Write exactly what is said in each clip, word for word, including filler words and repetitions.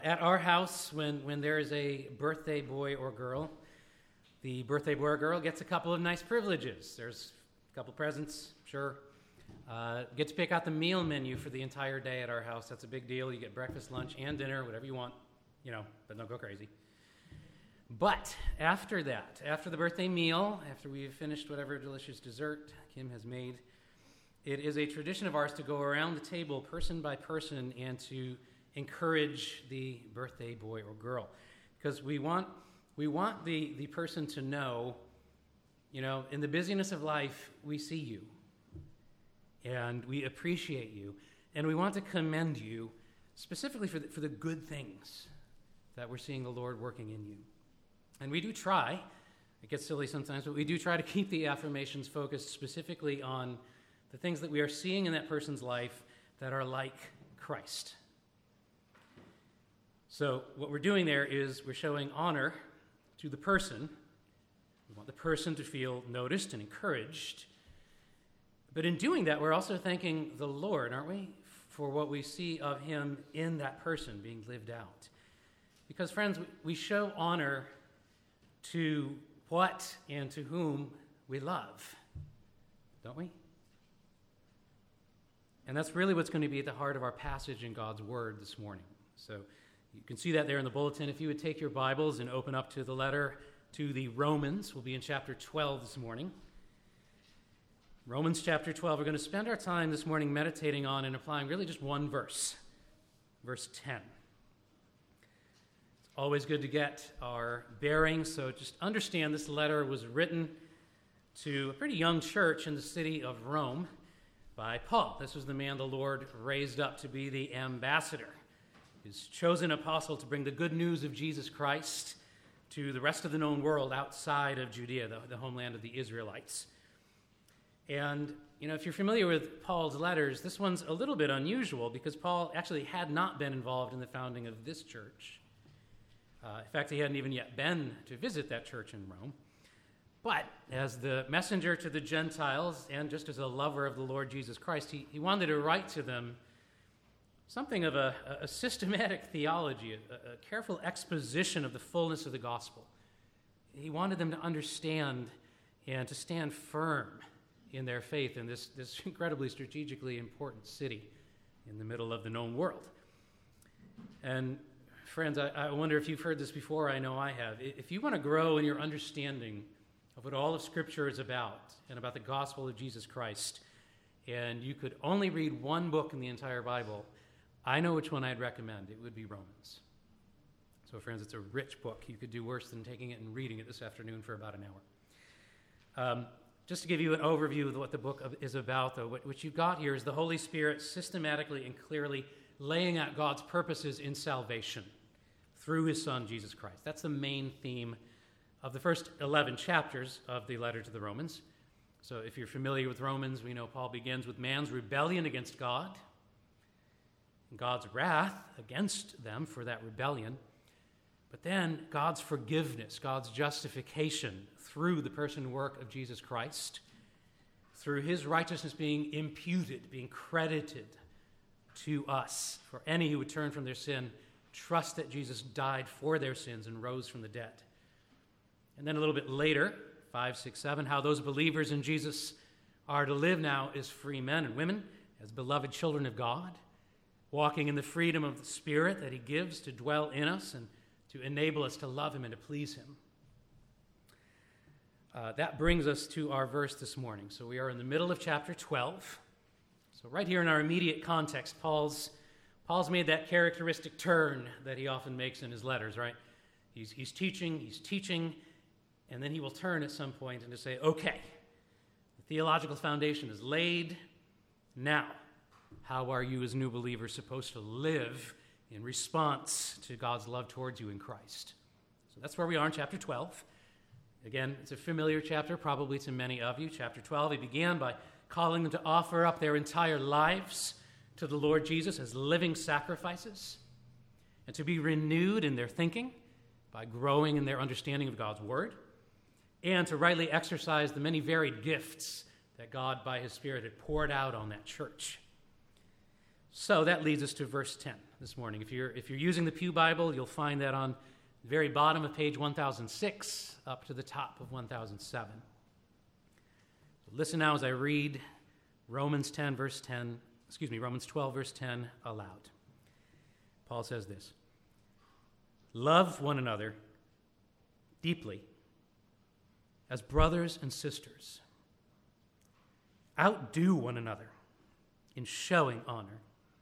At our house, when, when there is a birthday boy or girl, the birthday boy or girl gets a couple of nice privileges. There's a couple presents, sure. Uh, get to pick out the meal menu for the entire day at our house. That's a big deal. You get breakfast, lunch, and dinner, whatever you want, you know, but don't go crazy. But after that, after the birthday meal, after we've finished whatever delicious dessert Kim has made, it is a tradition of ours to go around the table person by person and to encourage the birthday boy or girl, because we want we want the, the person to know, you know, in the busyness of life, we see you, and we appreciate you, and we want to commend you specifically for the, for the good things that we're seeing the Lord working in you. And we do try, it gets silly sometimes, but we do try to keep the affirmations focused specifically on the things that we are seeing in that person's life that are like Christ. So what we're doing there is we're showing honor to the person. We want the person to feel noticed and encouraged. But in doing that, we're also thanking the Lord, aren't we, for what we see of him in that person being lived out. Because, friends, we show honor to what and to whom we love, don't we? And that's really what's going to be at the heart of our passage in God's Word this morning. So you can see that there in the bulletin. If you would take your Bibles and open up to the letter to the Romans, we'll be in chapter twelve this morning. Romans chapter twelve. We're going to spend our time this morning meditating on and applying really just one verse, verse ten. It's always good to get our bearings, so just understand this letter was written to a pretty young church in the city of Rome by Paul. This was the man the Lord raised up to be the ambassador, his chosen apostle to bring the good news of Jesus Christ to the rest of the known world outside of Judea, the, the homeland of the Israelites. And, you know, if you're familiar with Paul's letters, this one's a little bit unusual because Paul actually had not been involved in the founding of this church. Uh, in fact, he hadn't even yet been to visit that church in Rome. But as the messenger to the Gentiles and just as a lover of the Lord Jesus Christ, he, he wanted to write to them something of a, a systematic theology, a, a careful exposition of the fullness of the gospel. He wanted them to understand and to stand firm in their faith in this, this incredibly strategically important city in the middle of the known world. And friends, I, I wonder if you've heard this before. I know I have. If you want to grow in your understanding of what all of Scripture is about and about the gospel of Jesus Christ, and you could only read one book in the entire Bible, I know which one I'd recommend. It would be Romans. So, friends, it's a rich book. You could do worse than taking it and reading it this afternoon for about an hour. Um, just to give you an overview of what the book is about, though, what, what you've got here is the Holy Spirit systematically and clearly laying out God's purposes in salvation through his Son, Jesus Christ. That's the main theme of the first eleven chapters of the letter to the Romans. So if you're familiar with Romans, we know Paul begins with man's rebellion against God, God's wrath against them for that rebellion, but then God's forgiveness, God's justification through the person and work of Jesus Christ, through his righteousness being imputed, being credited to us for any who would turn from their sin, trust that Jesus died for their sins and rose from the dead. And then a little bit later, five, six, seven, how those believers in Jesus are to live now as free men and women, as beloved children of God, walking in the freedom of the Spirit that he gives to dwell in us and to enable us to love him and to please him. Uh, that brings us to our verse this morning. So we are in the middle of chapter twelve. So right here in our immediate context, Paul's, Paul's made that characteristic turn that he often makes in his letters, right? He's, he's teaching, he's teaching, and then he will turn at some point and to say, okay, the theological foundation is laid. Now, how are you as new believers supposed to live in response to God's love towards you in Christ? So that's where we are in chapter twelve. Again, it's a familiar chapter probably to many of you. Chapter twelve, he began by calling them to offer up their entire lives to the Lord Jesus as living sacrifices and to be renewed in their thinking by growing in their understanding of God's word and to rightly exercise the many varied gifts that God, by his Spirit, had poured out on that church. So that leads us to verse ten. this morning. If you're, if you're using the Pew Bible, you'll find that on the very bottom of page one thousand six up to the top of one thousand seven. So listen now as I read Romans ten, verse ten, excuse me, Romans twelve, verse ten aloud. Paul says this: "Love one another deeply as brothers and sisters. Outdo one another in showing honor."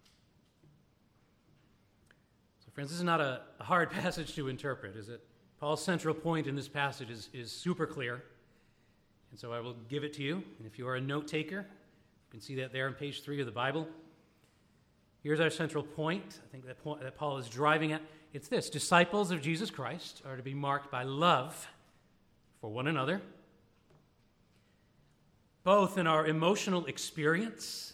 So friends, this is not a, a hard passage to interpret, is it? Paul's central point in this passage is, is super clear. And so I will give it to you. And if you are a note taker, you can see that there on page three of the Bible. Here's our central point, I think that, point, that Paul is driving at. It's this: disciples of Jesus Christ are to be marked by love for one another, both in our emotional experience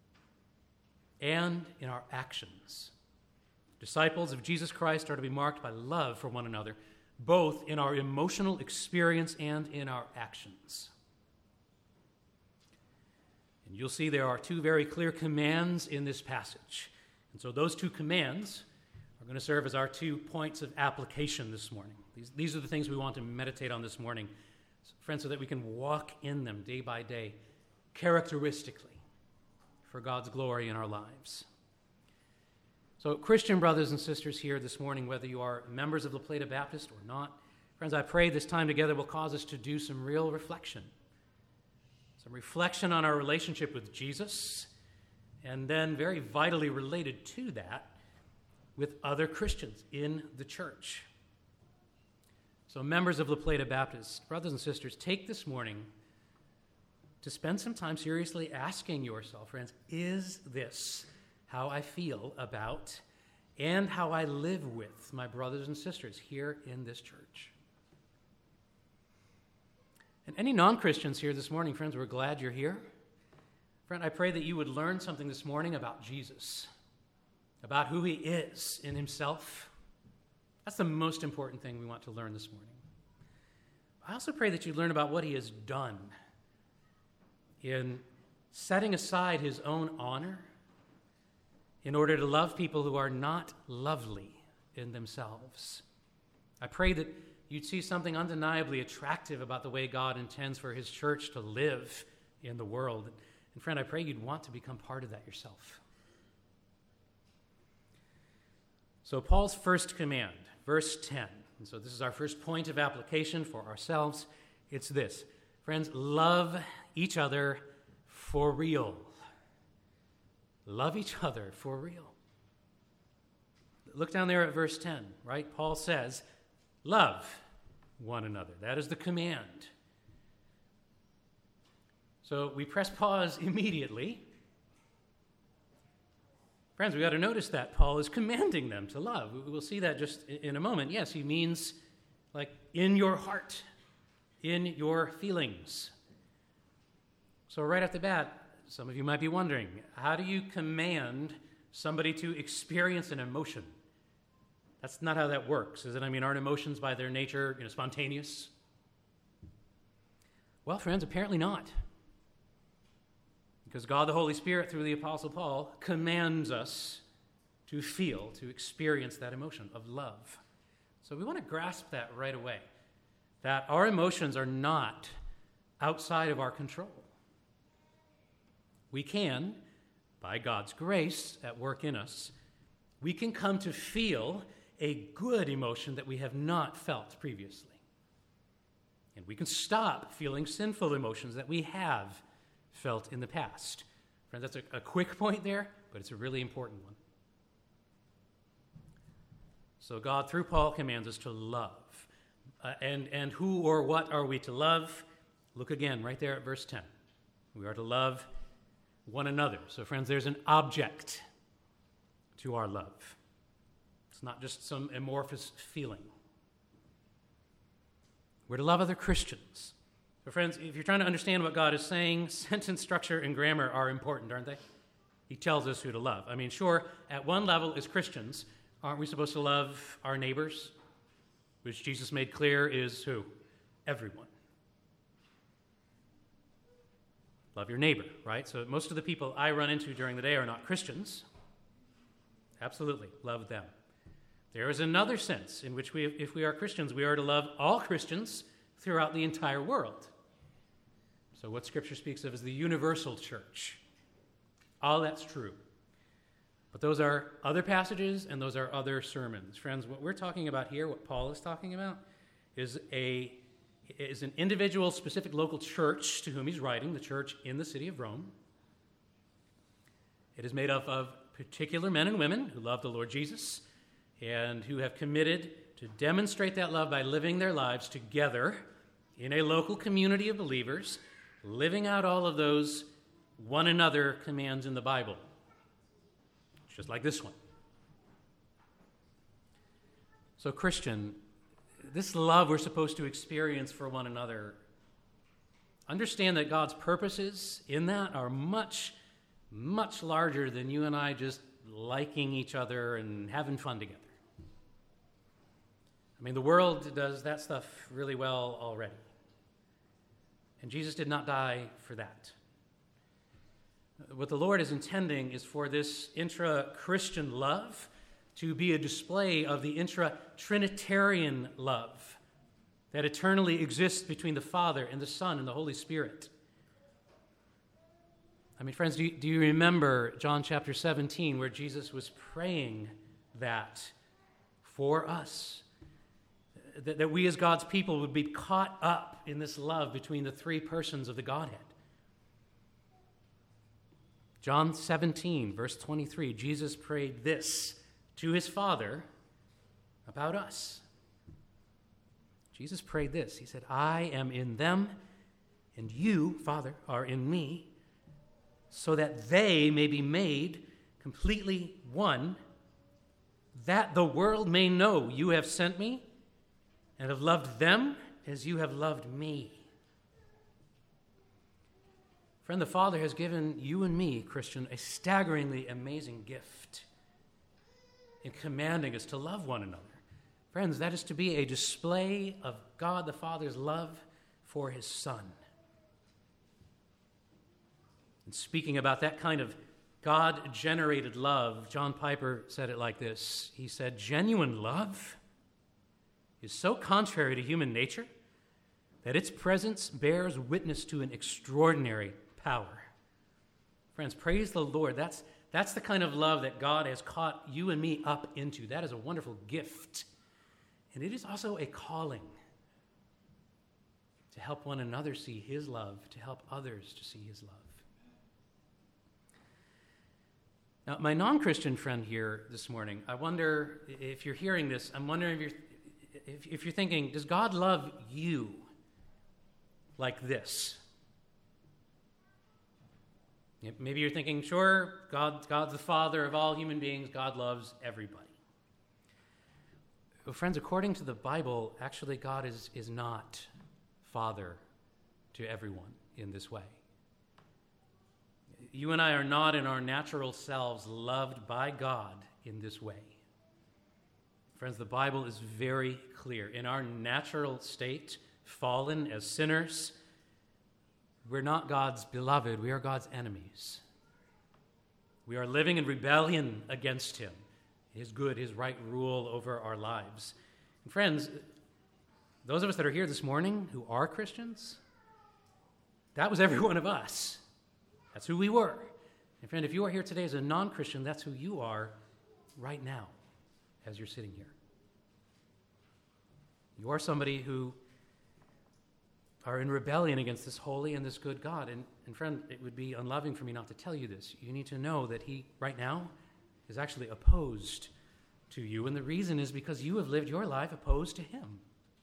and in our actions. Disciples of Jesus Christ are to be marked by love for one another, both in our emotional experience and in our actions. And you'll see there are two very clear commands in this passage. And so those two commands are going to serve as our two points of application this morning. These, these are the things we want to meditate on this morning, friends, so that we can walk in them day by day, characteristically, for God's glory in our lives. So, Christian brothers and sisters here this morning, whether you are members of La Plata Baptist or not, friends, I pray this time together will cause us to do some real reflection. Some reflection on our relationship with Jesus, and then very vitally related to that, with other Christians in the church. So members of La Plata Baptist, brothers and sisters, take this morning to spend some time seriously asking yourself, friends, is this how I feel about and how I live with my brothers and sisters here in this church? And any non-Christians here this morning, friends, we're glad you're here. Friend, I pray that you would learn something this morning about Jesus, about who he is in himself. That's the most important thing we want to learn this morning. I also pray that you learn about what he has done in setting aside his own honor in order to love people who are not lovely in themselves. I pray that you'd see something undeniably attractive about the way God intends for his church to live in the world. And friend, I pray you'd want to become part of that yourself. So Paul's first command, verse ten, and so this is our first point of application for ourselves. It's this: friends, love each other for real. Love each other for real. Look down there at verse ten, right? Paul says, love one another. That is the command. So we press pause immediately. Friends, we got to notice that Paul is commanding them to love. We'll see that just in a moment. Yes, he means like in your heart, in your feelings. So right off the bat, some of you might be wondering, how do you command somebody to experience an emotion? That's not how that works, is it? I mean, aren't emotions by their nature, you know, spontaneous? Well, friends, apparently not. Because God the Holy Spirit, through the Apostle Paul, commands us to feel, to experience that emotion of love. So we want to grasp that right away, that our emotions are not outside of our control. We can, by God's grace at work in us, we can come to feel a good emotion that we have not felt previously. And we can stop feeling sinful emotions that we have felt in the past. Friends, that's a, a quick point there, but it's a really important one. So God, through Paul, commands us to love. Uh, and, and who or what are we to love? Look again, right there at verse ten. We are to love one another. So friends, there's an object to our love. It's not just some amorphous feeling. We're to love other Christians. So friends, if you're trying to understand what God is saying, sentence structure and grammar are important, aren't they? He tells us who to love. I mean, sure, at one level as Christians, aren't we supposed to love our neighbors? Which Jesus made clear is who? Everyone. Love your neighbor, right? So most of the people I run into during the day are not Christians. Absolutely, love them. There is another sense in which we, if we are Christians, we are to love all Christians throughout the entire world. So what Scripture speaks of as the universal church. All that's true. But those are other passages and those are other sermons. Friends, what we're talking about here, what Paul is talking about, is a is an individual, specific local church to whom he's writing, the church in the city of Rome. It is made up of particular men and women who love the Lord Jesus and who have committed to demonstrate that love by living their lives together in a local community of believers, living out all of those one another commands in the Bible. Just like this one. So, Christian, this love we're supposed to experience for one another, understand that God's purposes in that are much, much larger than you and I just liking each other and having fun together. I mean, the world does that stuff really well already. And Jesus did not die for that. What the Lord is intending is for this intra-Christian love to be a display of the intra-Trinitarian love that eternally exists between the Father and the Son and the Holy Spirit. I mean, friends, do you, do you remember John chapter seventeen where Jesus was praying that for us? That, that we as God's people would be caught up in this love between the three persons of the Godhead. John seventeen, verse twenty-three, Jesus prayed this to his Father about us. Jesus prayed this. He said, I am in them, and you, Father, are in me, so that they may be made completely one, that the world may know you have sent me and have loved them as you have loved me. Friend, the Father has given you and me, Christian, a staggeringly amazing gift in commanding us to love one another. Friends, that is to be a display of God the Father's love for his Son. And speaking about that kind of God-generated love, John Piper said it like this. He said, genuine love is so contrary to human nature that its presence bears witness to an extraordinary power. Friends, praise the Lord. That's, that's the kind of love that God has caught you and me up into. That is a wonderful gift. And it is also a calling to help one another see his love, to help others to see his love. Now, my non-Christian friend here this morning, I wonder if you're hearing this, I'm wondering if you're, if, if you're thinking, does God love you like this? Maybe you're thinking, sure, God, God's the Father of all human beings. God loves everybody. Well, friends, according to the Bible, actually God is, is not Father to everyone in this way. You and I are not in our natural selves loved by God in this way. Friends, the Bible is very clear. In our natural state, fallen as sinners, we're not God's beloved, we are God's enemies. We are living in rebellion against him, his good, his right rule over our lives. And friends, those of us that are here this morning who are Christians, that was every one of us. That's who we were. And friend, if you are here today as a non-Christian, that's who you are right now as you're sitting here. You are somebody who are in rebellion against this holy and this good God. And, and friend, it would be unloving for me not to tell you this. You need to know that he, right now, is actually opposed to you. And the reason is because you have lived your life opposed to him.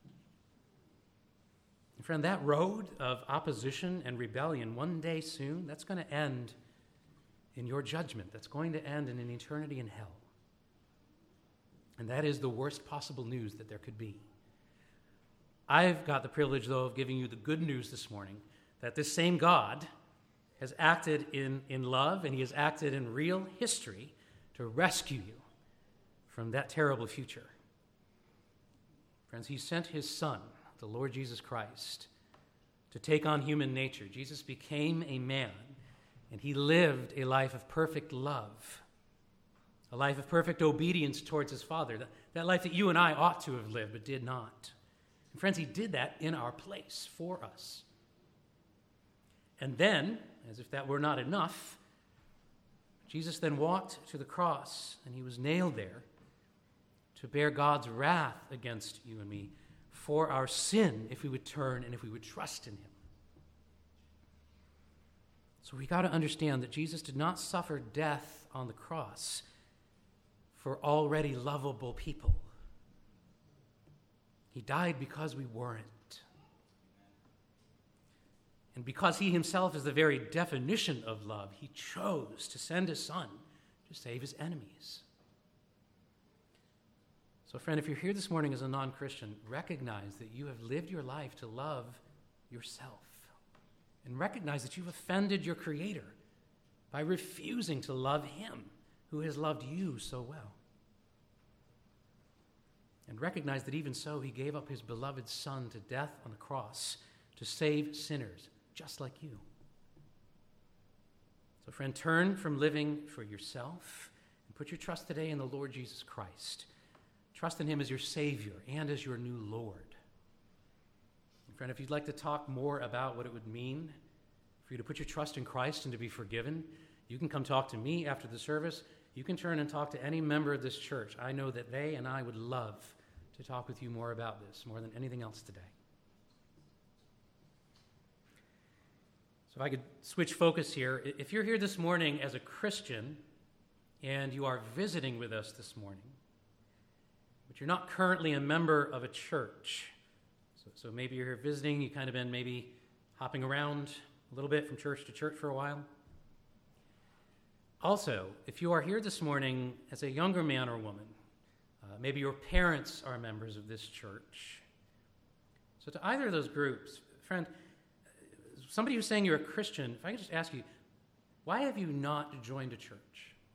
And friend, that road of opposition and rebellion, one day soon, that's going to end in your judgment. That's going to end in an eternity in hell. And that is the worst possible news that there could be. I've got the privilege, though, of giving you the good news this morning that this same God has acted in, in love and he has acted in real history to rescue you from that terrible future. Friends, he sent his Son, the Lord Jesus Christ, to take on human nature. Jesus became a man, and he lived a life of perfect love, a life of perfect obedience towards his Father, that, that life that you and I ought to have lived but did not. And friends, he did that in our place for us. And then, as if that were not enough, Jesus then walked to the cross, and he was nailed there to bear God's wrath against you and me for our sin if we would turn and if we would trust in him. So we got to understand that Jesus did not suffer death on the cross for already lovable people. He died because we weren't. And because he himself is the very definition of love, he chose to send his son to save his enemies. So friend, if you're here this morning as a non-Christian, recognize that you have lived your life to love yourself. And recognize that you've offended your Creator by refusing to love him who has loved you so well. And recognize that even so, he gave up his beloved Son to death on the cross to save sinners just like you. So friend, turn from living for yourself and put your trust today in the Lord Jesus Christ. Trust in him as your Savior and as your new Lord. And friend, if you'd like to talk more about what it would mean for you to put your trust in Christ and to be forgiven, you can come talk to me after the service. You can turn and talk to any member of this church. I know that they and I would love to talk with you more about this, more than anything else today. So if I could switch focus here. If you're here this morning as a Christian and you are visiting with us this morning, but you're not currently a member of a church, so, so maybe you're here visiting, you've kind of been maybe hopping around a little bit from church to church for a while. Also, if you are here this morning as a younger man or woman, uh, maybe your parents are members of this church. So to either of those groups, friend, somebody who's saying you're a Christian, if I could just ask you, why have you not joined a church?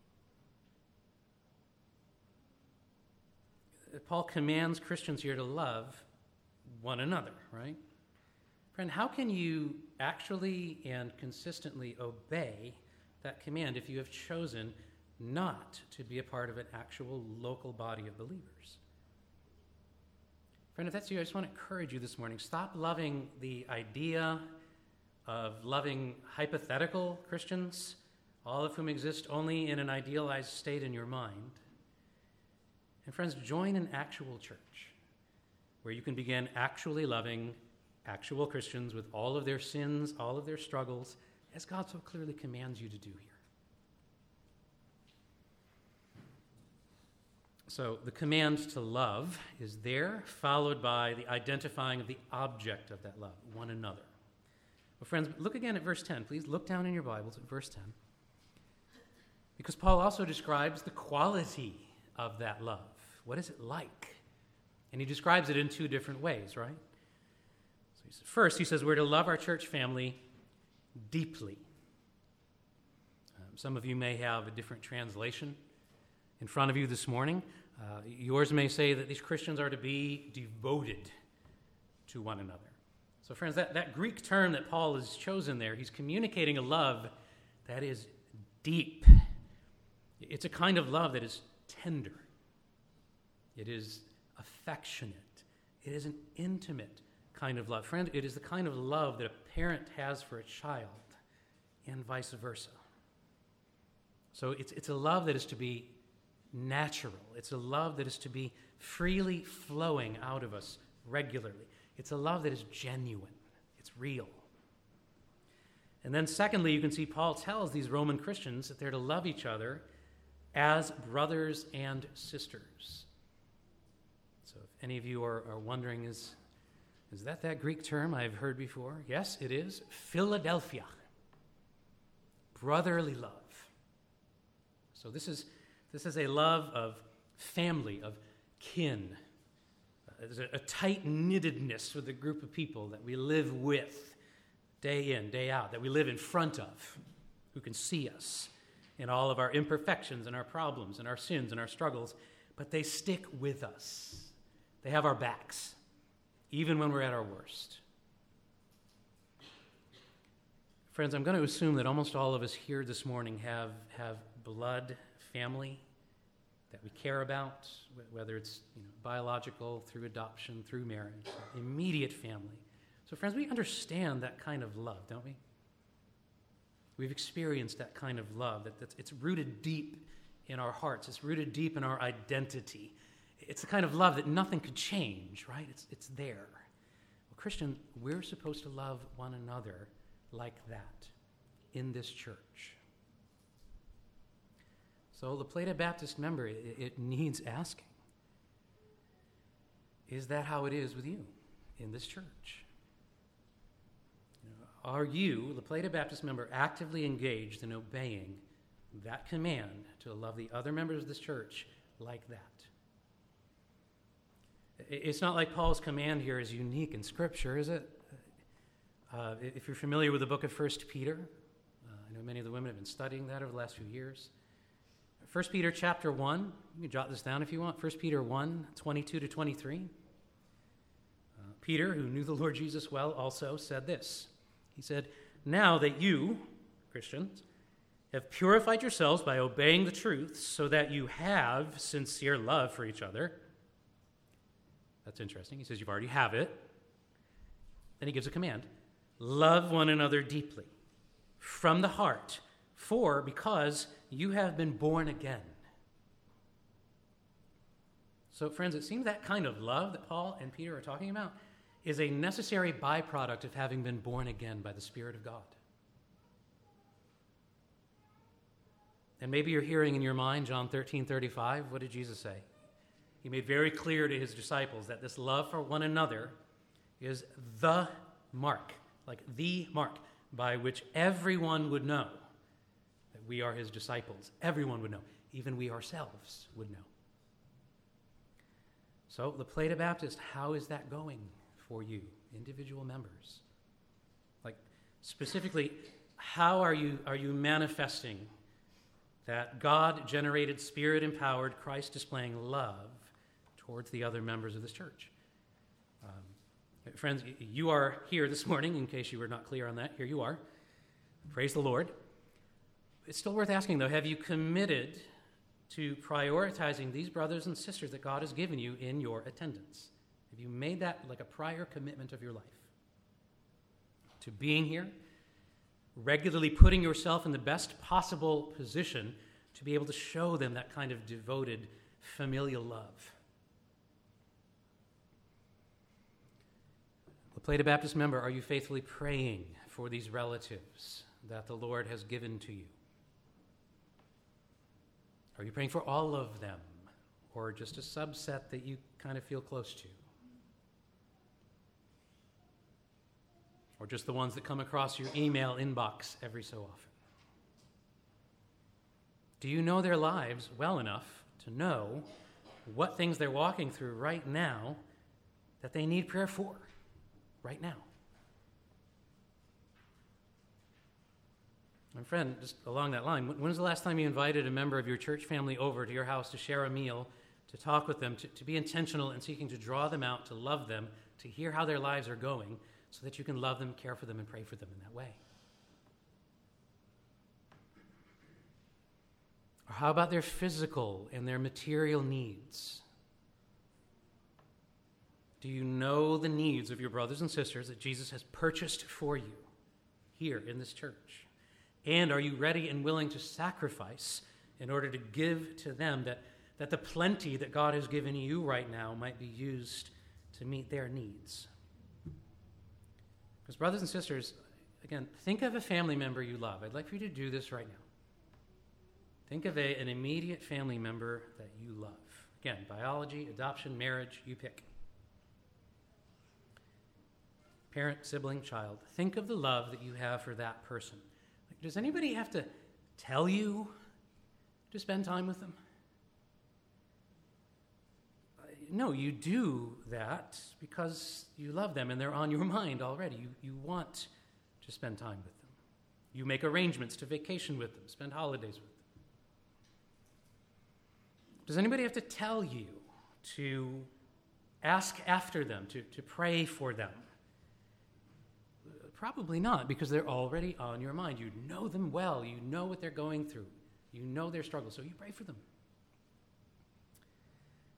Paul commands Christians here to love one another, right? Friend, how can you actually and consistently obey that command if you have chosen not to be a part of an actual local body of believers? Friend, if that's you, I just want to encourage you this morning. Stop loving the idea of loving hypothetical Christians, all of whom exist only in an idealized state in your mind. And friends, join an actual church where you can begin actually loving actual Christians with all of their sins, all of their struggles, as God so clearly commands you to do here. So the command to love is there, followed by the identifying of the object of that love, one another. Well, friends, look again at verse ten. Please look down in your Bibles at verse ten. Because Paul also describes the quality of that love. What is it like? And he describes it in two different ways, right? So he says, first, he says we're to love our church family deeply. Um, some of you may have a different translation in front of you this morning. Uh, yours may say that these Christians are to be devoted to one another. So friends, that, that Greek term that Paul has chosen there, he's communicating a love that is deep. It's a kind of love that is tender. It is affectionate. It is an intimate kind of love. Friend, it is the kind of love that a parent has for a child and vice versa. So it's, it's a love that is to be natural. It's a love that is to be freely flowing out of us regularly. It's a love that is genuine. It's real. And then secondly, you can see Paul tells these Roman Christians that they're to love each other as brothers and sisters. So if any of you are, are wondering, is, is that that Greek term I've heard before? Yes, it is. Philadelphia. Brotherly love. So this is, this is a love of family, of kin. There's a, a tight-knittedness with a group of people that we live with day in, day out, that we live in front of, who can see us in all of our imperfections and our problems and our sins and our struggles, but they stick with us. They have our backs, even when we're at our worst. Friends, I'm going to assume that almost all of us here this morning have, have blood family that we care about, whether it's you know, biological, through adoption, through marriage, immediate family. So friends, we understand that kind of love, don't we? We've experienced that kind of love. That that's, it's rooted deep in our hearts. It's rooted deep in our identity. It's the kind of love that nothing could change, right? It's, it's there. Well, Christian, we're supposed to love one another like that in this church. So La Plata Baptist member, it, it needs asking. Is that how it is with you in this church? You know, are you, La Plata Baptist member, actively engaged in obeying that command to love the other members of this church like that? It's not like Paul's command here is unique in Scripture, is it? Uh, if you're familiar with the book of First Peter, uh, I know many of the women have been studying that over the last few years. First Peter chapter one, you can jot this down if you want. First Peter one, twenty-two to twenty-three. Uh, Peter, who knew the Lord Jesus well, also said this. He said, "Now that you, Christians, have purified yourselves by obeying the truth, so that you have sincere love for each other." That's interesting. He says you already have it. Then he gives a command. Love one another deeply, from the heart, for because you have been born again. So, friends, it seems that kind of love that Paul and Peter are talking about is a necessary byproduct of having been born again by the Spirit of God. And maybe you're hearing in your mind John thirteen thirty-five. What did Jesus say? He made very clear to his disciples that this love for one another is the mark, like the mark, by which everyone would know that we are his disciples. Everyone would know. Even we ourselves would know. So, La Plata Baptist, how is that going for you, individual members? Like, specifically, how are you, are you manifesting that God-generated, Spirit-empowered, Christ-displaying love towards the other members of this church? Um, friends, you are here this morning, in case you were not clear on that. Here you are. Praise the Lord. It's still worth asking, though, have you committed to prioritizing these brothers and sisters that God has given you in your attendance? Have you made that like a prior commitment of your life? To being here, regularly putting yourself in the best possible position to be able to show them that kind of devoted familial love. La Plata Baptist member, are you faithfully praying for these relatives that the Lord has given to you? Are you praying for all of them, or just a subset that you kind of feel close to? Or just the ones that come across your email inbox every so often? Do you know their lives well enough to know what things they're walking through right now that they need prayer for right now? My friend, just along that line, when was the last time you invited a member of your church family over to your house to share a meal, to talk with them, to, to be intentional in seeking to draw them out, to love them, to hear how their lives are going, so that you can love them, care for them, and pray for them in that way? Or how about their physical and their material needs? Do you know the needs of your brothers and sisters that Jesus has purchased for you here in this church? And are you ready and willing to sacrifice in order to give to them that, that the plenty that God has given you right now might be used to meet their needs? Because brothers and sisters, again, think of a family member you love. I'd like for you to do this right now. Think of a, an immediate family member that you love. Again, biology, adoption, marriage, you pick. Parent, sibling, child. Think of the love that you have for that person. Like, does anybody have to tell you to spend time with them? No, you do that because you love them and they're on your mind already. You, you want to spend time with them. You make arrangements to vacation with them, spend holidays with them. Does anybody have to tell you to ask after them, to, to pray for them? Probably not, because they're already on your mind. You know them well. You know what they're going through. You know their struggles, so you pray for them.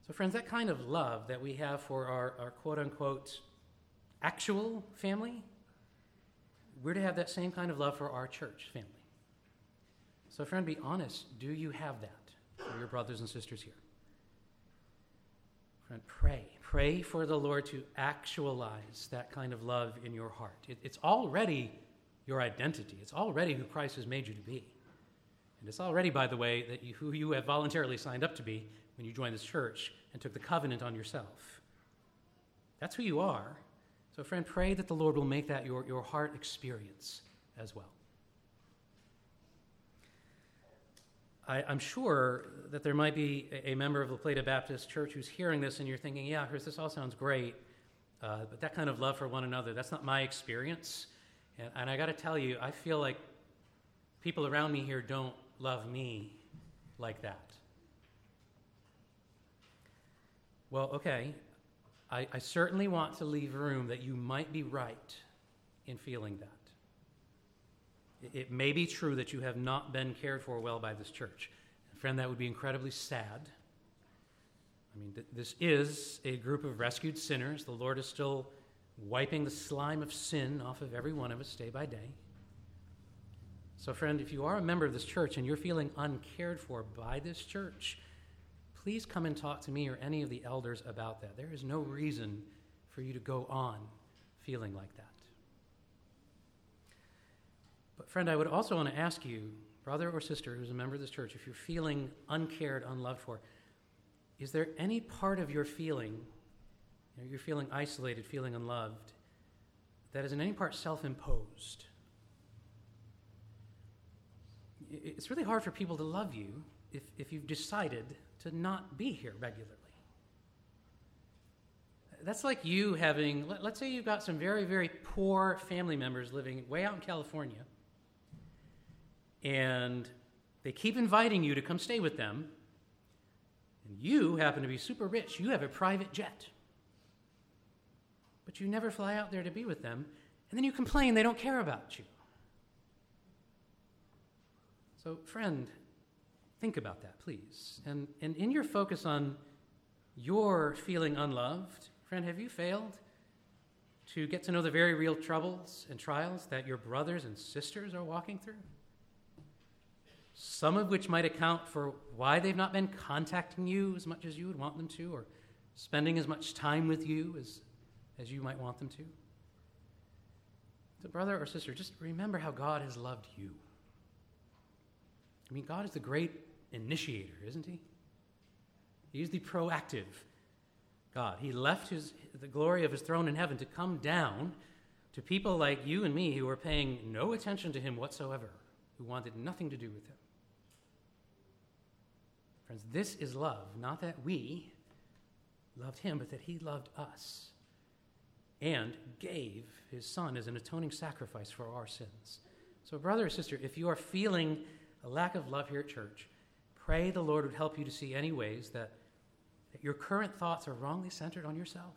So friends, that kind of love that we have for our, our quote-unquote actual family, we're to have that same kind of love for our church family. So friend, be honest. Do you have that for your brothers and sisters here? Friend, pray. Pray for the Lord to actualize that kind of love in your heart. It, it's already your identity. It's already who Christ has made you to be. And it's already, by the way, that you, who you have voluntarily signed up to be when you joined this church and took the covenant on yourself. That's who you are. So friend, pray that the Lord will make that your, your heart experience as well. I, I'm sure that there might be a, a member of La Plata Baptist Church who's hearing this and you're thinking, yeah, Chris, this all sounds great, uh, but that kind of love for one another, that's not my experience. And, and I got to tell you, I feel like people around me here don't love me like that. Well, okay, I, I certainly want to leave room that you might be right in feeling that. It may be true that you have not been cared for well by this church. Friend, that would be incredibly sad. I mean, th- this is a group of rescued sinners. The Lord is still wiping the slime of sin off of every one of us day by day. So, friend, if you are a member of this church and you're feeling uncared for by this church, please come and talk to me or any of the elders about that. There is no reason for you to go on feeling like that. But friend, I would also want to ask you, brother or sister who's a member of this church, if you're feeling uncared, unloved for, is there any part of your feeling, you know, you're feeling isolated, feeling unloved, that is in any part self-imposed? It's really hard for people to love you if, if you've decided to not be here regularly. That's like you having, let, let's say you've got some very, very poor family members living way out in California, and they keep inviting you to come stay with them, and you happen to be super rich. You have a private jet, but you never fly out there to be with them, and then you complain they don't care about you. So, friend, think about that, please. And, and in your focus on your feeling unloved, friend, have you failed to get to know the very real troubles and trials that your brothers and sisters are walking through? Some of which might account for why they've not been contacting you as much as you would want them to, or spending as much time with you as, as you might want them to. So brother or sister, just remember how God has loved you. I mean, God is the great initiator, isn't he? He's the proactive God. He left his, the glory of his throne in heaven to come down to people like you and me who were paying no attention to him whatsoever, who wanted nothing to do with him. Friends, this is love, not that we loved him, but that he loved us and gave his son as an atoning sacrifice for our sins. So brother or sister, if you are feeling a lack of love here at church, pray the Lord would help you to see any ways that, that your current thoughts are wrongly centered on yourself.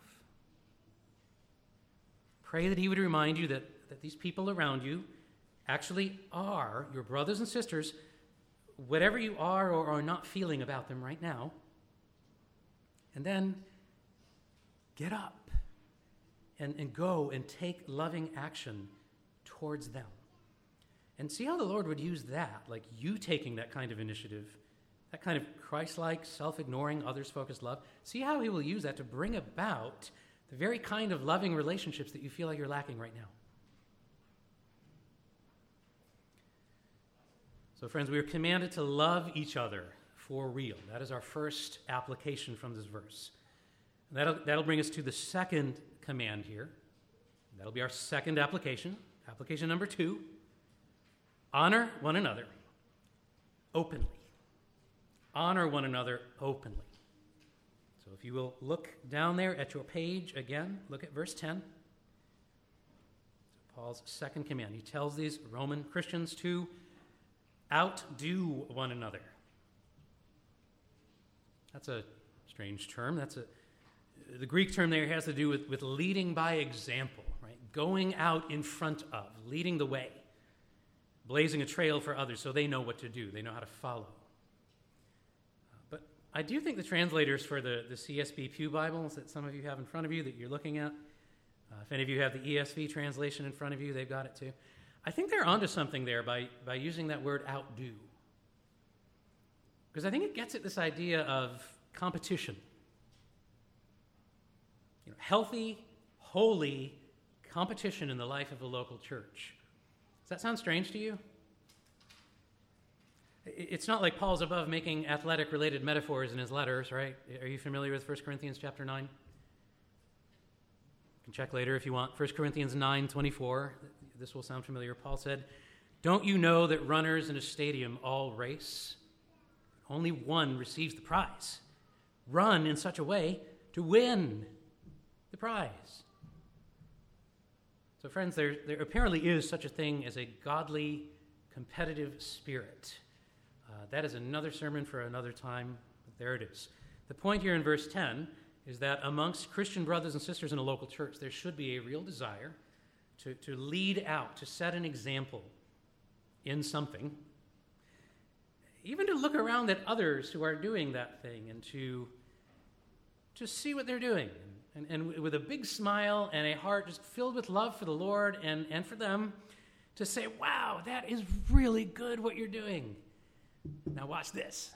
Pray that he would remind you that, that these people around you actually are your brothers and sisters, whatever you are or are not feeling about them right now. And then get up and, and go and take loving action towards them. And see how the Lord would use that, like you taking that kind of initiative, that kind of Christ-like, self-ignoring, others-focused love. See how he will use that to bring about the very kind of loving relationships that you feel like you're lacking right now. So friends, we are commanded to love each other for real. That is our first application from this verse. And that'll, that'll bring us to the second command here. That'll be our second application. Application number two. Honor one another openly. Honor one another openly. So if you will look down there at your page again, look at verse ten. So Paul's second command. He tells these Roman Christians to outdo one another. That's a strange term. That's a the Greek term there has to do with, with leading by example, right? Going out in front of, leading the way. Blazing a trail for others so they know what to do. They know how to follow. But I do think the translators for the, the C S B Pew Bibles that some of you have in front of you that you're looking at, uh, if any of you have the E S V translation in front of you, they've got it too. I think they're onto something there by, by using that word outdo. Because I think it gets at this idea of competition. You know, healthy, holy competition in the life of a local church. Does that sound strange to you? It's not like Paul's above making athletic-related metaphors in his letters, right? Are you familiar with First Corinthians chapter nine? You can check later if you want. First Corinthians nine twenty-four. This will sound familiar. Paul said, "Don't you know that runners in a stadium all race? Only one receives the prize. Run in such a way to win the prize." So friends, there, there apparently is such a thing as a godly, competitive spirit. Uh, that is another sermon for another time, but there it is. The point here in verse ten is that amongst Christian brothers and sisters in a local church, there should be a real desire to, to lead out, to set an example in something, even to look around at others who are doing that thing and to, to see what they're doing. And, and with a big smile and a heart just filled with love for the Lord and, and for them, to say, wow, that is really good what you're doing. Now watch this.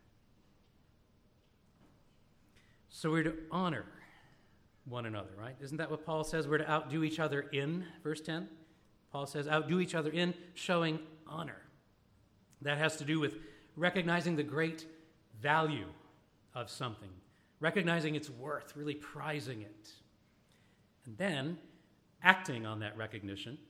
So we're to honor one another, right? Isn't that what Paul says? We're to outdo each other in, verse ten? Paul says, outdo each other in showing honor. That has to do with recognizing the great value of something, recognizing its worth, really prizing it, and then acting on that recognition,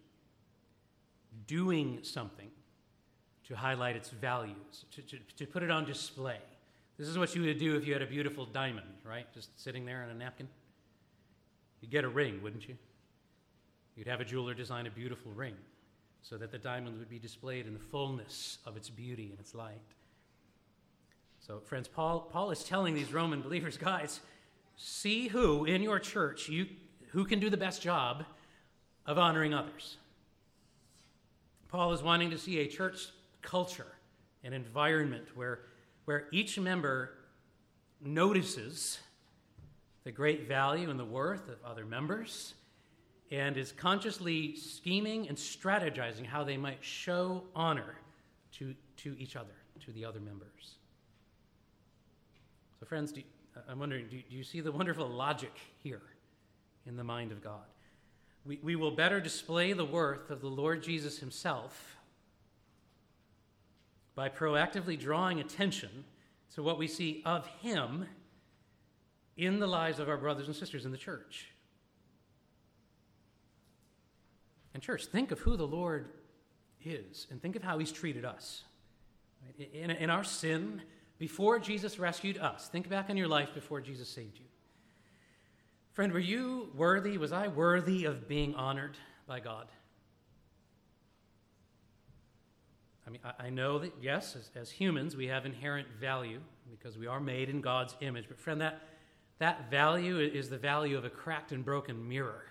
doing something to highlight its values, to, to, to put it on display. This is what you would do if you had a beautiful diamond, right? Just sitting there on a napkin. You'd get a ring, wouldn't you? You'd have a jeweler design a beautiful ring so that the diamond would be displayed in the fullness of its beauty and its light. So, friends, Paul, Paul is telling these Roman believers, guys, see who in your church, you, who can do the best job of honoring others. Paul is wanting to see a church culture, an environment where, where each member notices the great value and the worth of other members and is consciously scheming and strategizing how they might show honor to, to each other, to the other members. So friends, do, I'm wondering, do, do you see the wonderful logic here in the mind of God? We, we will better display the worth of the Lord Jesus himself by proactively drawing attention to what we see of him in the lives of our brothers and sisters in the church. And church, think of who the Lord is and think of how he's treated us. In, in our sin, before Jesus rescued us, think back on your life before Jesus saved you. Friend, were you worthy, was I worthy of being honored by God? I mean, I, I know that, yes, as, as humans, we have inherent value because we are made in God's image. But friend, that, that value is the value of a cracked and broken mirror.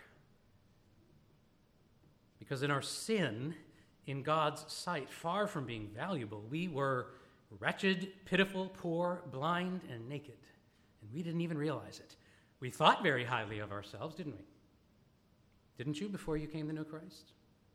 Because in our sin, in God's sight, far from being valuable, we were wretched, pitiful, poor, blind, and naked. And we didn't even realize it. We thought very highly of ourselves, didn't we? Didn't you before you came to know Christ?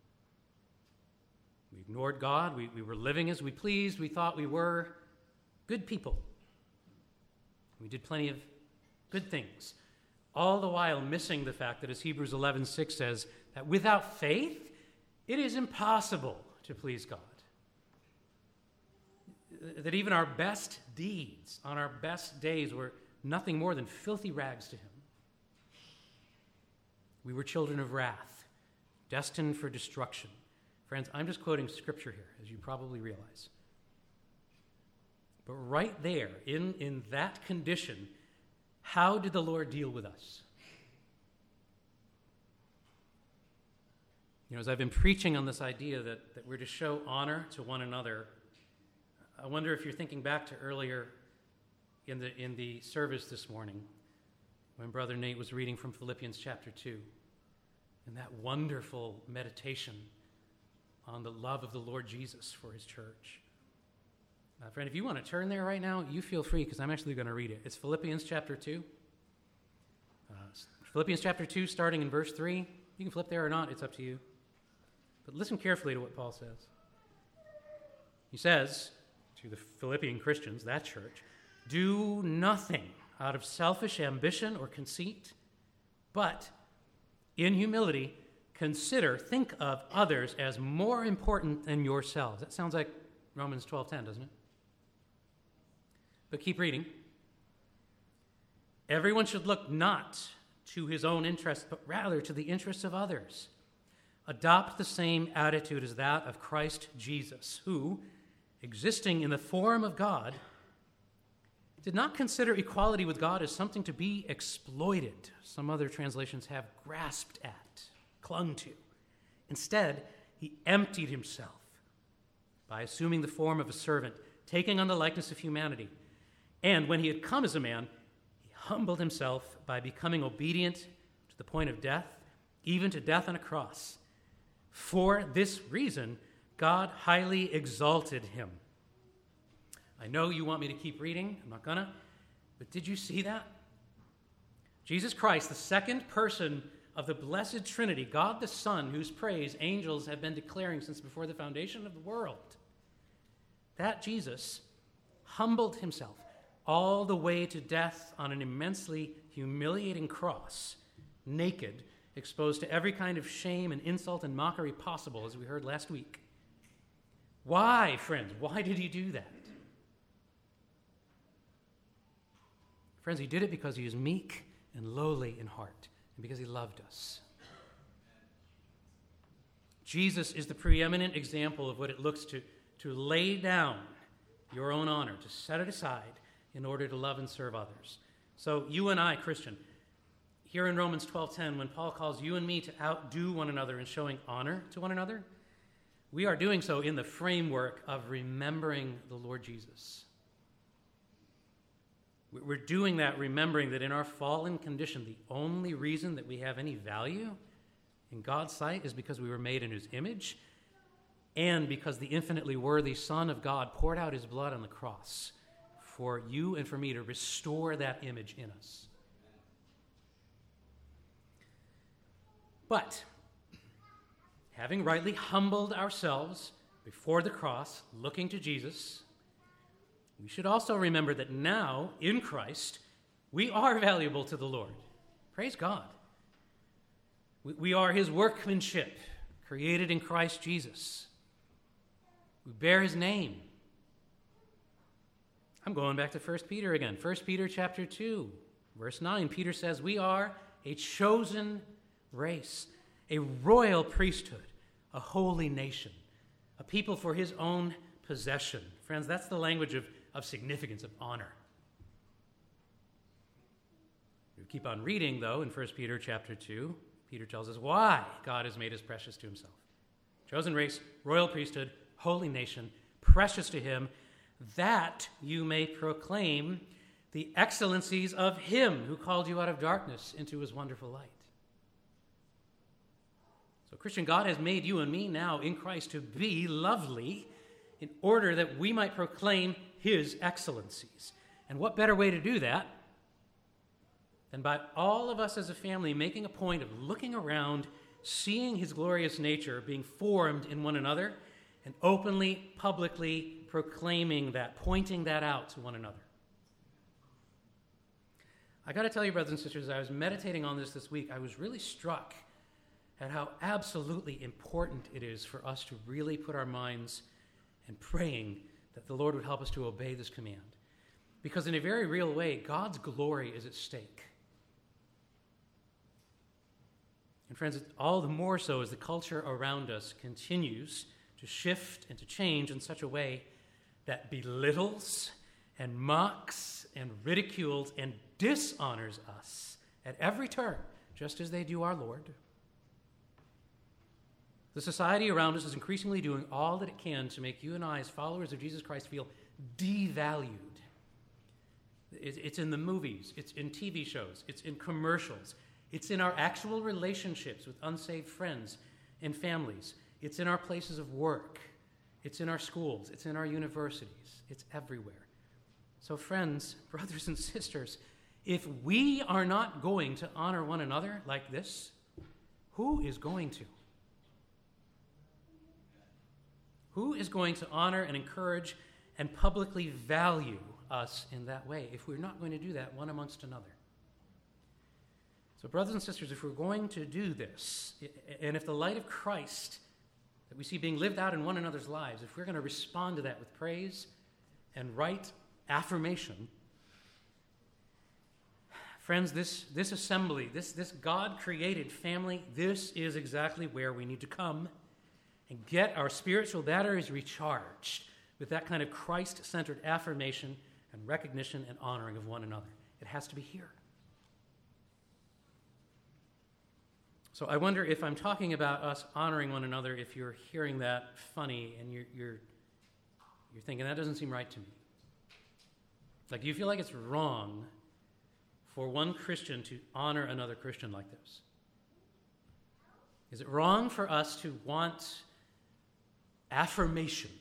We ignored God. We, we were living as we pleased. We thought we were good people. We did plenty of good things, all the while missing the fact that, as Hebrews eleven six says, that without faith, it is impossible to please God. That even our best deeds on our best days were nothing more than filthy rags to him. We were children of wrath, destined for destruction. Friends, I'm just quoting scripture here, as you probably realize. But right there, in, in that condition, how did the Lord deal with us? You know, as I've been preaching on this idea that, that we're to show honor to one another, I wonder if you're thinking back to earlier in the in the service this morning when Brother Nate was reading from Philippians chapter two, and that wonderful meditation on the love of the Lord Jesus for his church. Uh, friend, if you want to turn there right now, you feel free, because I'm actually going to read it. It's Philippians chapter two. Uh, Philippians chapter two, starting in verse three. You can flip there or not, it's up to you. But listen carefully to what Paul says. He says to the Philippian Christians, that church, "Do nothing out of selfish ambition or conceit, but in humility consider, think of others as more important than yourselves." That sounds like Romans twelve ten, doesn't it? But keep reading. "Everyone should look not to his own interests, but rather to the interests of others. Adopt the same attitude as that of Christ Jesus, who, existing in the form of God, did not consider equality with God as something to be exploited." Some other translations have grasped at, clung to. "Instead, he emptied himself by assuming the form of a servant, taking on the likeness of humanity. And when he had come as a man, he humbled himself by becoming obedient to the point of death, even to death on a cross. For this reason, God highly exalted him." I know you want me to keep reading. I'm not gonna. But did you see that? Jesus Christ, the second person of the blessed Trinity, God the Son, whose praise angels have been declaring since before the foundation of the world, that Jesus humbled himself all the way to death on an immensely humiliating cross, naked, exposed to every kind of shame and insult and mockery possible, as we heard last week. Why, friends? Why did he do that? Friends, he did it because he is meek and lowly in heart, and because he loved us. Jesus is the preeminent example of what it looks to, to lay down your own honor, to set it aside in order to love and serve others. So you and I, Christian, here in Romans twelve ten, when Paul calls you and me to outdo one another in showing honor to one another, we are doing so in the framework of remembering the Lord Jesus. We're doing that remembering that in our fallen condition, the only reason that we have any value in God's sight is because we were made in his image, and because the infinitely worthy Son of God poured out his blood on the cross for you and for me to restore that image in us. But, having rightly humbled ourselves before the cross, looking to Jesus, we should also remember that now, in Christ, we are valuable to the Lord. Praise God. We, we are his workmanship, created in Christ Jesus. We bear his name. I'm going back to First Peter again. First Peter chapter two, verse nine. Peter says, "We are a chosen race, a royal priesthood, a holy nation, a people for his own possession." Friends, that's the language of, of significance, of honor. We keep on reading, though, in First Peter chapter two. Peter tells us why God has made us precious to himself. Chosen race, royal priesthood, holy nation, precious to him, that you may proclaim the excellencies of him who called you out of darkness into his wonderful light. So, Christian, God has made you and me now in Christ to be lovely in order that we might proclaim his excellencies. And what better way to do that than by all of us as a family making a point of looking around, seeing his glorious nature being formed in one another, and openly, publicly proclaiming that, pointing that out to one another. I got to tell you, brothers and sisters, as I was meditating on this this week, I was really struck at how absolutely important it is for us to really put our minds and praying that the Lord would help us to obey this command. Because in a very real way, God's glory is at stake. And friends, all the more so as the culture around us continues to shift and to change in such a way that belittles and mocks and ridicules and dishonors us at every turn, just as they do our Lord. The society around us is increasingly doing all that it can to make you and I, as followers of Jesus Christ, feel devalued. It's in the movies, it's in T V shows, it's in commercials, it's in our actual relationships with unsaved friends and families, it's in our places of work, It's in our schools. It's in our universities. It's everywhere. So friends, brothers and sisters, if we are not going to honor one another like this, who is going to? Who is going to honor and encourage and publicly value us in that way if we're not going to do that one amongst another? So brothers and sisters, if we're going to do this, and if the light of Christ that we see being lived out in one another's lives, if we're going to respond to that with praise and right affirmation, friends, this, this assembly, this, this God-created family, this is exactly where we need to come and get our spiritual batteries recharged with that kind of Christ-centered affirmation and recognition and honoring of one another. It has to be here. So I wonder if I'm talking about us honoring one another, if you're hearing that funny and you're, you're, you're thinking, that doesn't seem right to me. Like, do you feel like it's wrong for one Christian to honor another Christian like this? Is it wrong for us to want affirmation?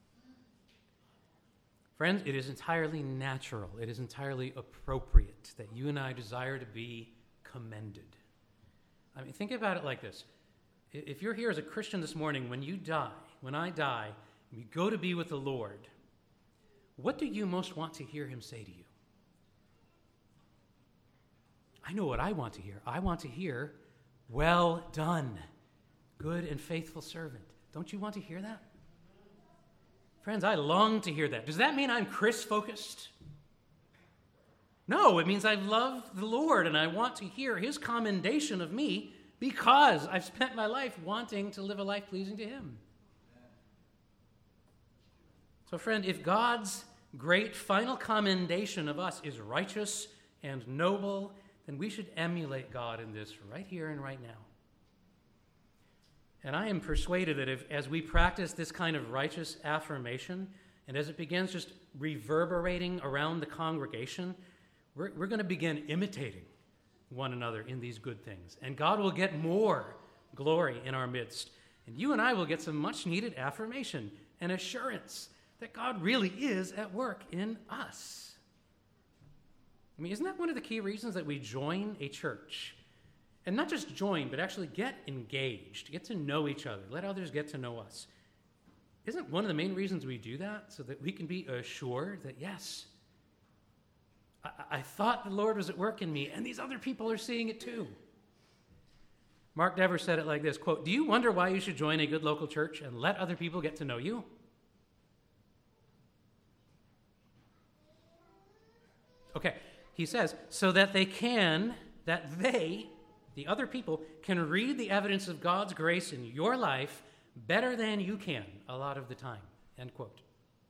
Friends, it is entirely natural, it is entirely appropriate that you and I desire to be commended. I mean, think about it like this. If you're here as a Christian this morning, when you die, when I die, and you go to be with the Lord, what do you most want to hear him say to you? I know what I want to hear. I want to hear, well done, good and faithful servant. Don't you want to hear that? Friends, I long to hear that. Does that mean I'm Chris-focused? No, it means I love the Lord and I want to hear his commendation of me because I've spent my life wanting to live a life pleasing to him. So friend, if God's great final commendation of us is righteous and noble, then we should emulate God in this right here and right now. And I am persuaded that if, as we practice this kind of righteous affirmation, and as it begins just reverberating around the congregation, we're, we're going to begin imitating one another in these good things. And God will get more glory in our midst. And you and I will get some much-needed affirmation and assurance that God really is at work in us. I mean, isn't that one of the key reasons that we join a church? And not just join, but actually get engaged, get to know each other, let others get to know us. Isn't one of the main reasons we do that so that we can be assured that, yes, I, I thought the Lord was at work in me, and these other people are seeing it too. Mark Dever said it like this, quote, "Do you wonder why you should join a good local church and let other people get to know you? Okay, he says, so that they can, that they, the other people, can read the evidence of God's grace in your life better than you can a lot of the time." End quote.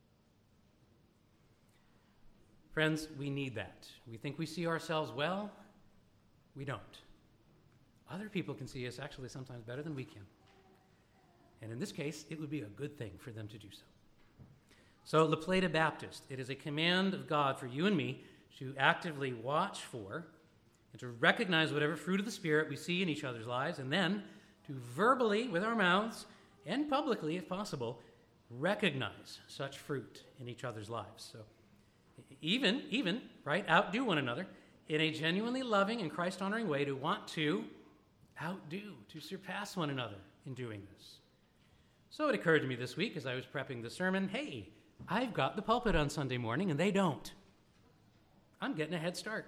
Friends, we need that. We think we see ourselves well. We don't. Other people can see us actually sometimes better than we can. And in this case, it would be a good thing for them to do so. So, La Plata Baptist, it is a command of God for you and me to actively watch for and to recognize whatever fruit of the Spirit we see in each other's lives, and then to verbally, with our mouths, and publicly, if possible, recognize such fruit in each other's lives. So even, even, right, outdo one another in a genuinely loving and Christ-honoring way, to want to outdo, to surpass one another in doing this. So it occurred to me this week as I was prepping the sermon, hey, I've got the pulpit on Sunday morning and they don't. I'm getting a head start.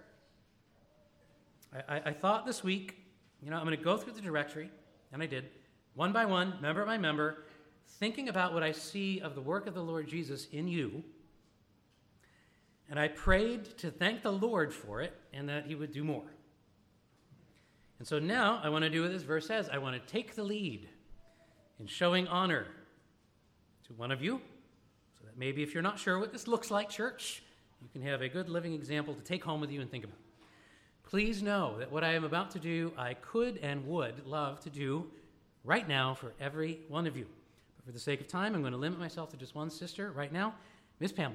I, I, I thought this week, you know, I'm going to go through the directory, and I did, one by one, member by member, thinking about what I see of the work of the Lord Jesus in you. And I prayed to thank the Lord for it and that he would do more. And so now I want to do what this verse says. I want to take the lead in showing honor to one of you, so that maybe if you're not sure what this looks like, church, you can have a good living example to take home with you and think about. Please know that what I am about to do, I could and would love to do right now for every one of you. But for the sake of time, I'm going to limit myself to just one sister right now, Miss Pamela.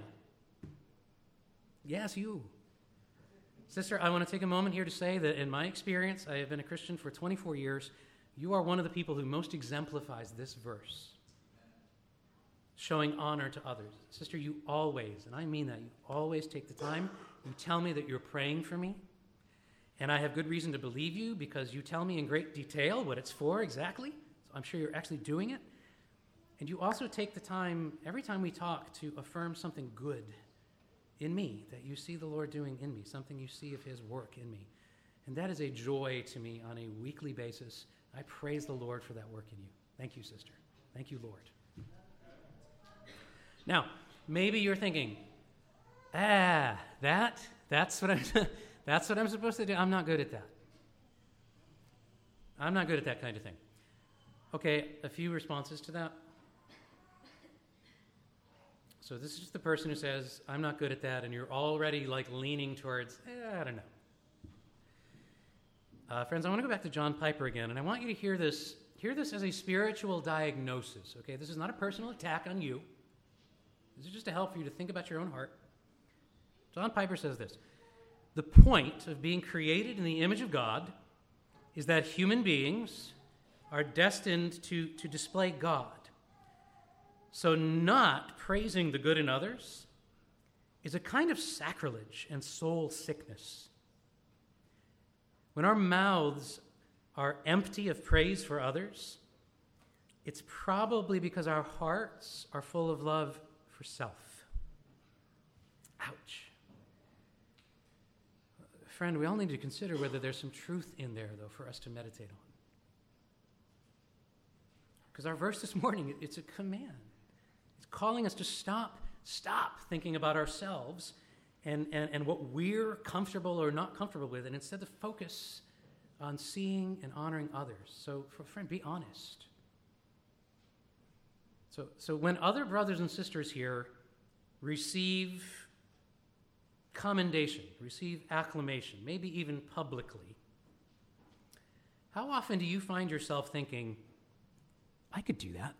Yes, you. Sister, I want to take a moment here to say that in my experience, I have been a Christian for twenty-four years. You are one of the people who most exemplifies this verse. showing honor to others. Sister, you always, and I mean that, you always take the time. You tell me that you're praying for me, and I have good reason to believe you because you tell me in great detail what it's for exactly. So I'm sure you're actually doing it. And you also take the time, every time we talk, to affirm something good in me, that you see the Lord doing in me, something you see of his work in me. And that is a joy to me on a weekly basis. I praise the Lord for that work in you. Thank you, sister. Thank you, Lord. Now, maybe you're thinking, ah, that, that's what I'm, that's what I'm supposed to do. I'm not good at that. I'm not good at that kind of thing. Okay, a few responses to that. So this is just the person who says, I'm not good at that, and you're already like leaning towards, eh, I don't know. Uh, friends, I want to go back to John Piper again, and I want you to hear this, hear this as a spiritual diagnosis, okay? This is not a personal attack on you. This is just to help for you to think about your own heart. John Piper says this: the point of being created in the image of God is that human beings are destined to, to display God. So not praising the good in others is a kind of sacrilege and soul sickness. When our mouths are empty of praise for others, it's probably because our hearts are full of love for self. Ouch. Friend, we all need to consider whether there's some truth in there, though, for us to meditate on. Because our verse this morning, it's a command. It's calling us to stop, stop thinking about ourselves and, and, and what we're comfortable or not comfortable with, and instead to focus on seeing and honoring others. So, for friend, be honest. So, so when other brothers and sisters here receive commendation, receive acclamation, maybe even publicly, how often do you find yourself thinking, I could do that.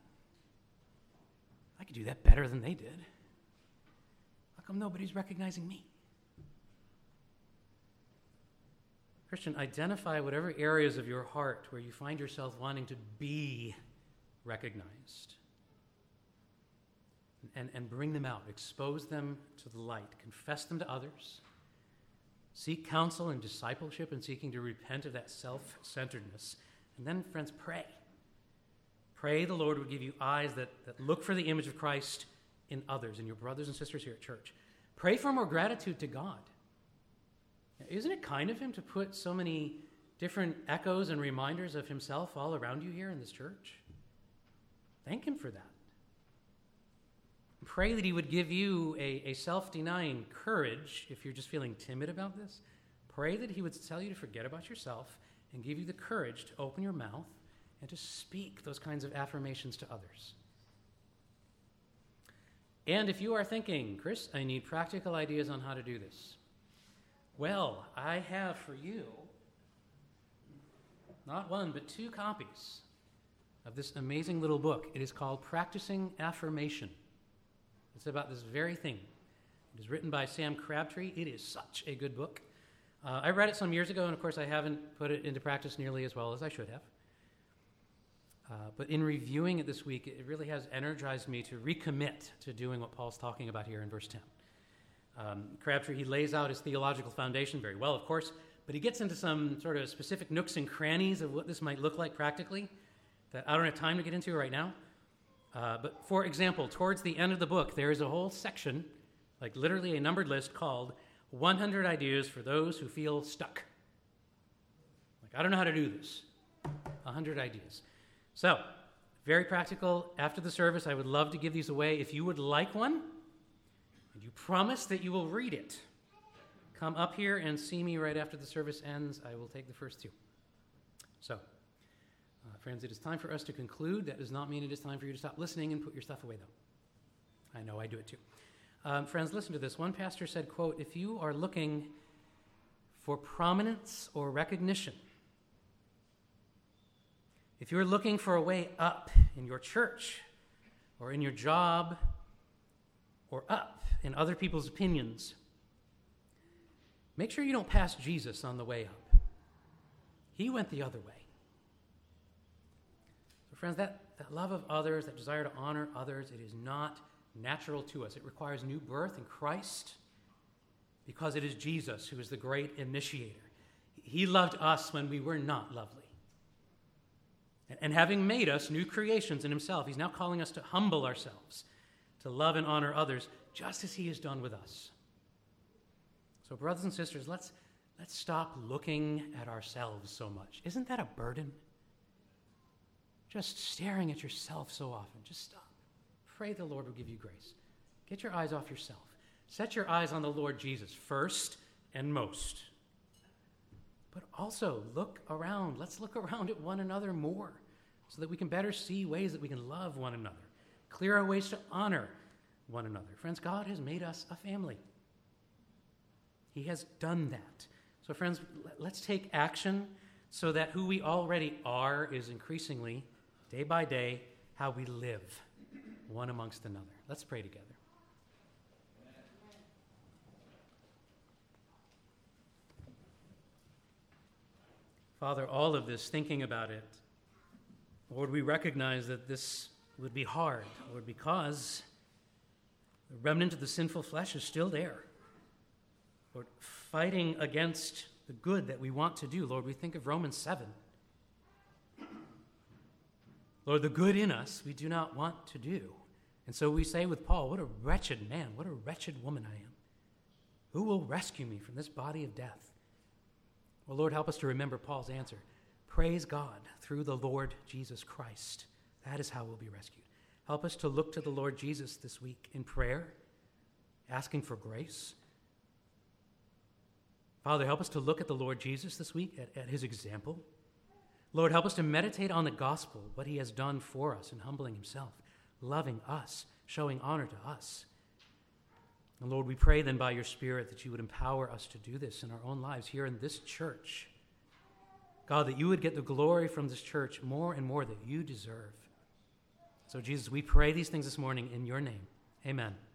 I could do that better than they did. How come nobody's recognizing me? Christian, identify whatever areas of your heart where you find yourself wanting to be recognized. And, and bring them out. Expose them to the light. Confess them to others. Seek counsel and discipleship in seeking to repent of that self-centeredness. And then, friends, pray. Pray the Lord would give you eyes that, that look for the image of Christ in others, in your brothers and sisters here at church. Pray for more gratitude to God. Isn't it kind of him to put so many different echoes and reminders of himself all around you here in this church? Thank him for that. Pray that he would give you a, a self-denying courage if you're just feeling timid about this. Pray that he would tell you to forget about yourself and give you the courage to open your mouth and to speak those kinds of affirmations to others. And if you are thinking, Chris, I need practical ideas on how to do this. Well, I have for you not one, but two copies of this amazing little book. It is called Practicing Affirmation. It's about this very thing. It is written by Sam Crabtree. It is such a good book. Uh, I read it some years ago, and of course I haven't put it into practice nearly as well as I should have. Uh, but in reviewing it this week, it really has energized me to recommit to doing what Paul's talking about here in verse ten. Um, Crabtree, he lays out his theological foundation very well, of course, but he gets into some sort of specific nooks and crannies of what this might look like practically that I don't have time to get into right now. Uh, but for example, towards the end of the book, there is a whole section, like literally a numbered list, called one hundred Ideas for Those Who Feel Stuck. Like, I don't know how to do this. one hundred ideas. So, very practical. After the service, I would love to give these away. If you would like one, and you promise that you will read it, come up here and see me right after the service ends. I will take the first two. So, uh, friends, it is time for us to conclude. That does not mean it is time for you to stop listening and put your stuff away, though. I know I do it too. Um, friends, listen to this. One pastor said, quote, if you are looking for prominence or recognition, if you're looking for a way up in your church or in your job or up in other people's opinions, make sure you don't pass Jesus on the way up. He went the other way. But friends, that, that love of others, that desire to honor others, it is not natural to us. It requires new birth in Christ because it is Jesus who is the great initiator. He loved us when we were not lovely. And, and having made us new creations in himself, he's now calling us to humble ourselves, to love and honor others, just as he has done with us. So brothers and sisters, let's, let's stop looking at ourselves so much. Isn't that a burden? Just staring at yourself so often. Just stop. Pray the Lord will give you grace. Get your eyes off yourself. Set your eyes on the Lord Jesus first and most. But also look around. Let's look around at one another more so that we can better see ways that we can love one another, clearer ways to honor one another. Friends, God has made us a family. He has done that. So friends, let's take action so that who we already are is increasingly, day by day, how we live one amongst another. Let's pray together. Father, all of this, thinking about it, Lord, we recognize that this would be hard, Lord, because the remnant of the sinful flesh is still there. Lord, fighting against the good that we want to do. Lord, we think of Romans seven. Lord, the good in us we do not want to do. And so we say with Paul, what a wretched man, what a wretched woman I am. Who will rescue me from this body of death? Well, Lord, help us to remember Paul's answer. Praise God through the Lord Jesus Christ. That is how we'll be rescued. Help us to look to the Lord Jesus this week in prayer, asking for grace. Father, help us to look at the Lord Jesus this week, at, at his example. Lord, help us to meditate on the gospel, what he has done for us in humbling himself, loving us, showing honor to us. And Lord, we pray then by your Spirit that you would empower us to do this in our own lives here in this church. God, that you would get the glory from this church more and more that you deserve. So Jesus, we pray these things this morning in your name. Amen.